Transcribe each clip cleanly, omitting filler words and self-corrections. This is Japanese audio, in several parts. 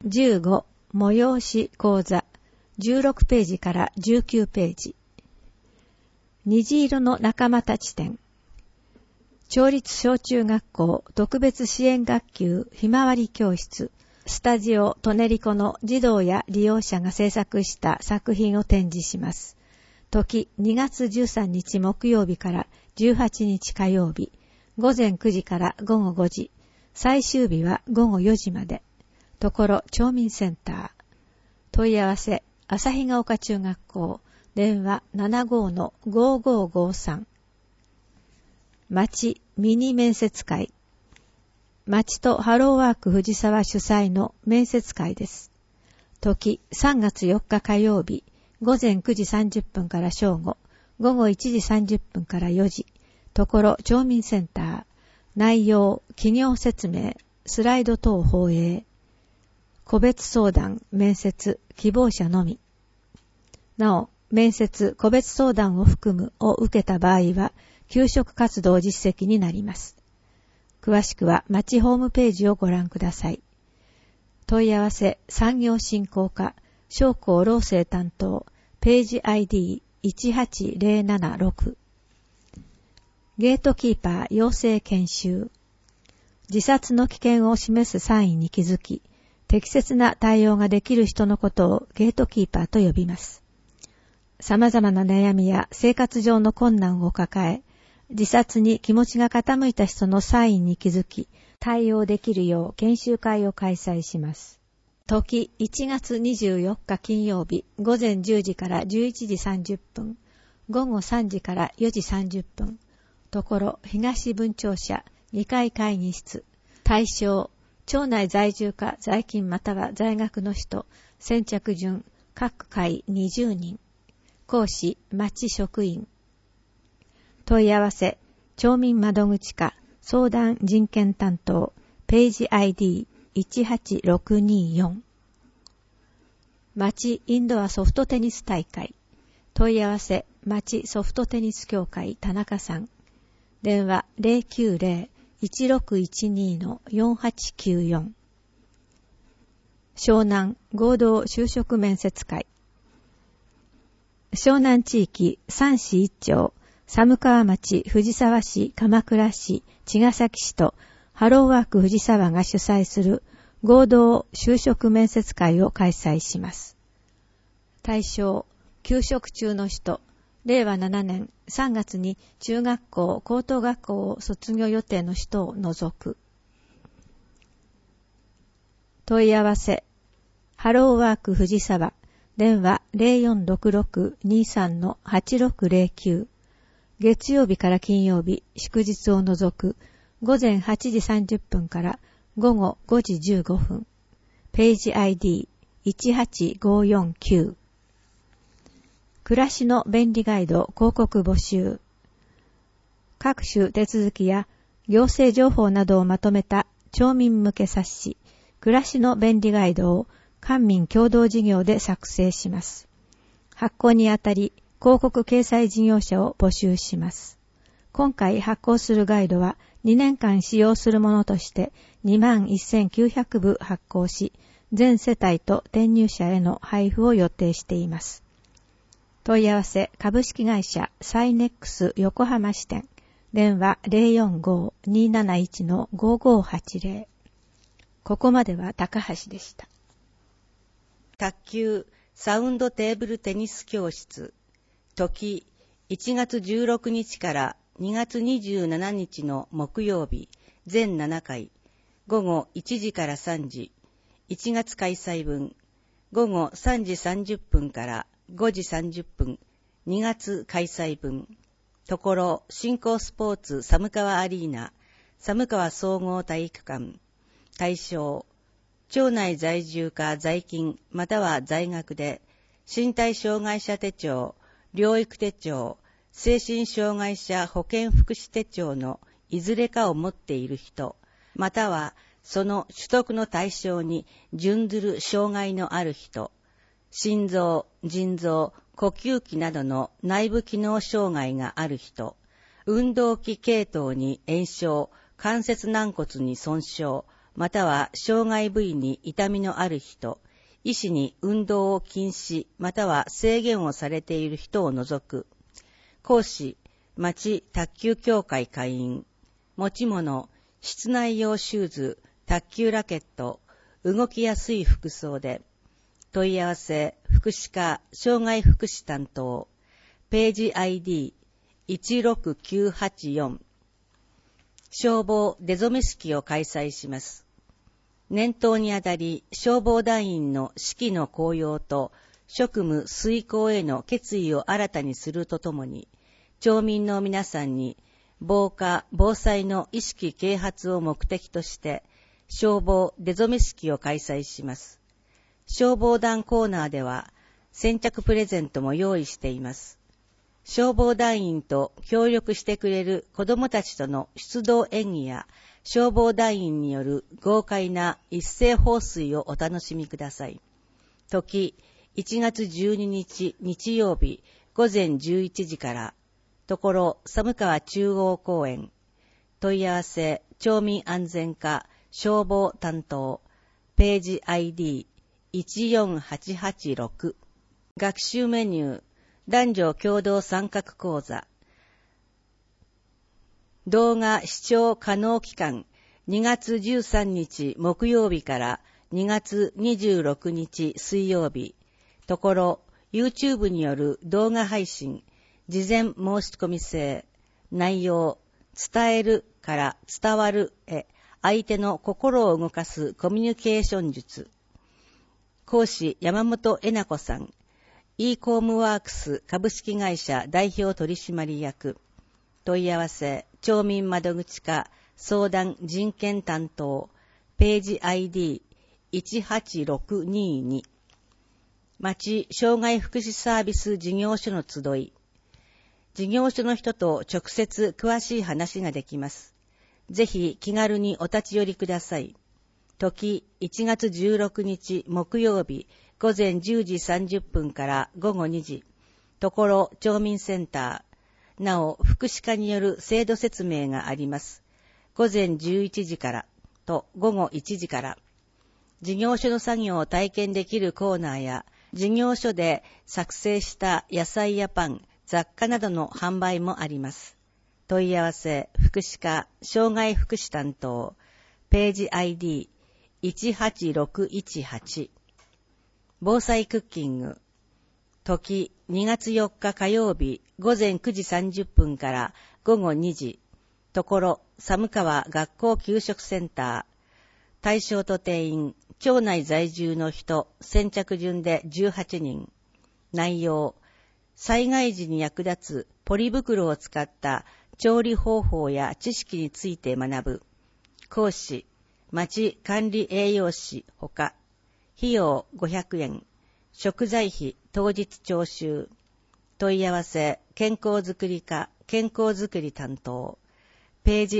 15催し講座16ページから19ページ。虹色の仲間たち展。町立小中学校特別支援学級ひまわり教室スタジオトネリコの児童や利用者が制作した作品を展示します。時2月13日木曜日から18日火曜日、午前9時から午後5時、最終日は午後4時まで。ところ町民センター。問い合わせ、旭ヶ丘中学校、電話 75-5553。町ミニ面接会。町とハローワーク藤沢主催の面接会です。時3月4日火曜日、午前9時30分から正午、午後1時30分から4時、ところ町民センター。内容、企業説明、スライド等放映。個別相談、面接、希望者のみ。なお、面接、個別相談を含むを受けた場合は、給食活動実績になります。詳しくは町ホームページをご覧ください。問い合わせ、産業振興課、商工労政担当、ページ ID18076。ゲートキーパー養成研修。自殺の危険を示すサインに気づき、適切な対応ができる人のことをゲートキーパーと呼びます。様々な悩みや生活上の困難を抱え、自殺に気持ちが傾いた人のサインに気づき、対応できるよう研修会を開催します。時1月24日金曜日、午前10時から11時30分、午後3時から4時30分、ところ東分庁舎2階会議室。対象、町内在住か在勤または在学の人、先着順、各会20人。講師、町職員。問い合わせ、町民窓口課、相談人権担当、ページ ID18624。町インドアソフトテニス大会。問い合わせ、町ソフトテニス協会田中さん。電話 090-1612-4894。湘南合同就職面接会。湘南地域3市1町、寒川町、藤沢市、鎌倉市、茅ヶ崎市とハローワーク藤沢が主催する合同就職面接会を開催します。対象、休職中の人、令和7年3月に中学校、高等学校を卒業予定の人を除く。問い合わせ、ハローワーク藤沢、電話 0466-23-8609。月曜日から金曜日、祝日を除く、午前8時30分から午後5時15分。ページ ID18549。暮らしの便利ガイド広告募集。各種手続きや行政情報などをまとめた町民向け冊子、暮らしの便利ガイドを官民共同事業で作成します。発行にあたり、広告掲載事業者を募集します。今回発行するガイドは2年間使用するものとして21,900部発行し、全世帯と転入者への配布を予定しています。問い合わせ株式会社サイネックス横浜支店。電話 045-271-5580。ここまでは高橋でした。 卓球サウンドテーブルテニス教室。時1月16日から2月27日の木曜日、全7回、午後1時から3時、1月開催分、午後3時30分から5時30分、2月開催分、ところ新興スポーツ寒川アリーナ、寒川総合体育館、対象、町内在住か在勤または在学で、身体障害者手帳、療育手帳、精神障害者保健福祉手帳のいずれかを持っている人、またはその取得の対象に準ずる障害のある人、心臓、腎臓、呼吸器などの内部機能障害がある人、運動器系統に炎症、関節軟骨に損傷、 または障害部位に痛みのある人、医師に運動を禁止または制限をされている人を除く。講師、町卓球協会会員。持ち物、室内用シューズ、卓球ラケット、動きやすい服装で。問い合わせ、福祉課、障害福祉担当。ページ ID16984。消防出初め式を開催します。年頭にあたり、消防団員の士気の高揚と職務遂行への決意を新たにするとともに、町民の皆さんに防火・防災の意識啓発を目的として、消防出初め式を開催します。消防団コーナーでは、先着プレゼントも用意しています。消防団員と協力してくれる子どもたちとの出動演技や、消防団員による豪快な一斉放水をお楽しみください。時、1月12日日曜日午前11時から、ところ寒川中央公園。問い合わせ、町民安全課、消防担当。ページ ID14886。学習メニュー、男女共同参画講座。動画視聴可能期間、2月13日木曜日から2月26日水曜日。ところ、YouTube による動画配信、事前申し込み制。内容、伝えるから伝わるへ、相手の心を動かすコミュニケーション術。講師、山本恵奈子さん。e コームワークス株式会社代表取締役。問い合わせ、町民窓口課相談人権担当。ページ ID18622。町障害福祉サービス事業所の集い。事業所の人と直接詳しい話ができます。ぜひ気軽にお立ち寄りください。時、1月16日木曜日午前10時30分から午後2時。ところ町民センター。なお、福祉課による制度説明があります。午前11時からと午後1時から。事業所の作業を体験できるコーナーや、事業所で作成した野菜やパン、雑貨などの販売もあります。問い合わせ、福祉課、障害福祉担当。ページ ID18618。防災クッキング。時、2月4日火曜日午前9時30分から午後2時。ところ、寒川学校給食センター。対象と定員、町内在住の人、先着順で18人。内容、災害時に役立つポリ袋を使った調理方法や知識について学ぶ。講師、町管理栄養士ほか。費用500円。食材費当日徴収。問い合わせ、健康づくり課、健康づくり担当。ページ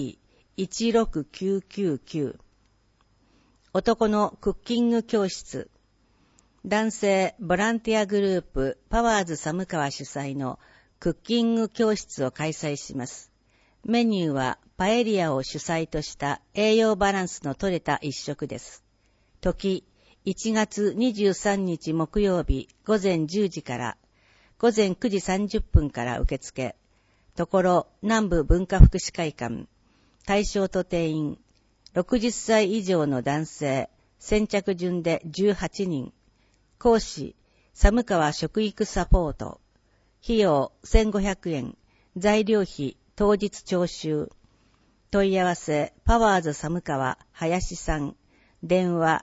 ID16999。男のクッキング教室。男性ボランティアグループパワーズ寒川主催のクッキング教室を開催します。メニューはパエリアを主催とした栄養バランスの取れた一食です。時、1月23日木曜日午前10時から午前9時30分から受付。ところ南部文化福祉会館。対象と定員。60歳以上の男性、先着順で18人。講師、寒川食育サポート。費用1500円。材料費当日徴収。問い合わせ、パワーズ寒川林さん。電話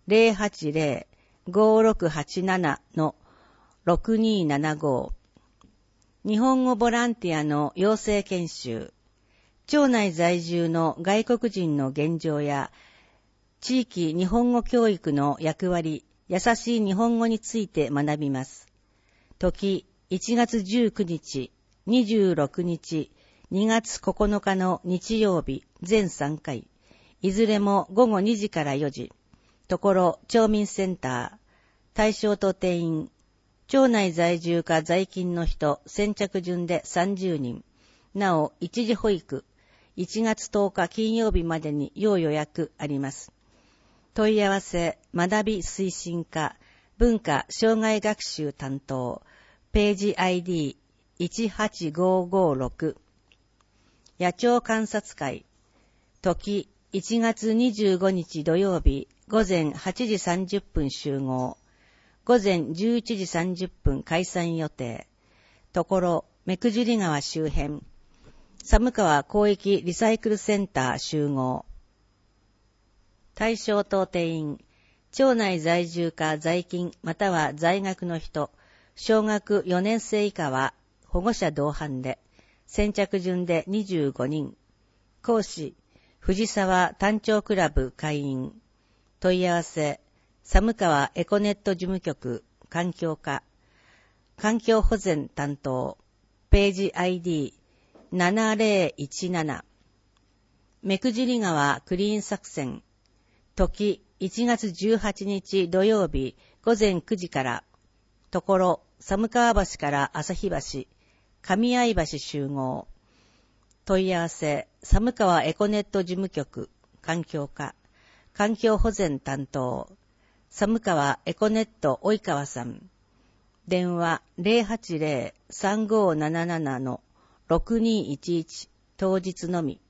080-5687-6275。日本語ボランティアの養成研修。町内在住の外国人の現状や、地域日本語教育の役割、優しい日本語について学びます。時、1月19日、26日、2月9日の日曜日、全3回。いずれも午後2時から4時。ところ、町民センター。対象と定員。町内在住か在勤の人、先着順で30人。なお、一時保育。 1月10日金曜日までに要予約あります。問い合わせ、学び推進課、文化障害学習担当、ページ ID18556、野鳥観察会、時1月25日土曜日午前8時30分集合、午前11時30分解散予定、ところ、目久尻川周辺、寒川広域リサイクルセンター集合。対象等定員、町内在住か在勤または在学の人、小学4年生以下は保護者同伴で、先着順で25人。講師、藤沢単調クラブ会員。問い合わせ、寒川エコネット事務局環境課、環境保全担当、ページ ID7017、目久尻川クリーン作戦、時1月18日土曜日午前9時から、ところ寒川橋から旭橋、上合橋集合。問い合わせ、寒川エコネット事務局環境課、環境保全担当、寒川エコネット及川さん。電話 080-3577-6211 当日のみ。